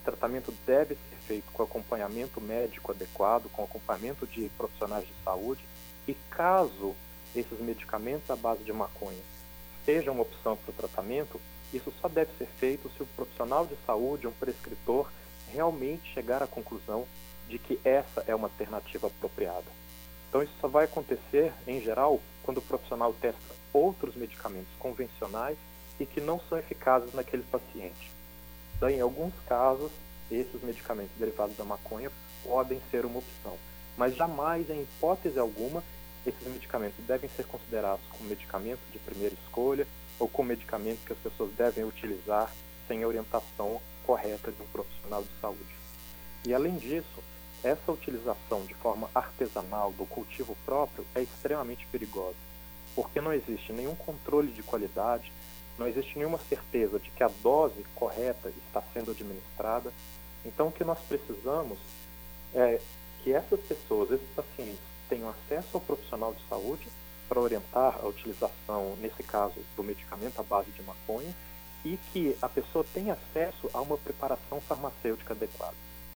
tratamento deve ser feito com acompanhamento médico adequado, com acompanhamento de profissionais de saúde, e caso esses medicamentos à base de maconha sejam uma opção para o tratamento, isso só deve ser feito se o profissional de saúde, um prescritor, realmente chegar à conclusão de que essa é uma alternativa apropriada. Então isso só vai acontecer, em geral, quando o profissional testa outros medicamentos convencionais e que não são eficazes naquele paciente. Então, em alguns casos, esses medicamentos derivados da maconha podem ser uma opção, mas jamais, em hipótese alguma, esses medicamentos devem ser considerados como medicamentos de primeira escolha ou como medicamentos que as pessoas devem utilizar sem a orientação correta de um profissional de saúde. E, além disso, essa utilização de forma artesanal do cultivo próprio é extremamente perigosa, porque não existe nenhum controle de qualidade, não existe nenhuma certeza de que a dose correta está sendo administrada. Então, o que nós precisamos é que essas pessoas, esses pacientes, tenham acesso ao profissional de saúde para orientar a utilização, nesse caso, do medicamento à base de maconha, e que a pessoa tenha acesso a uma preparação farmacêutica adequada.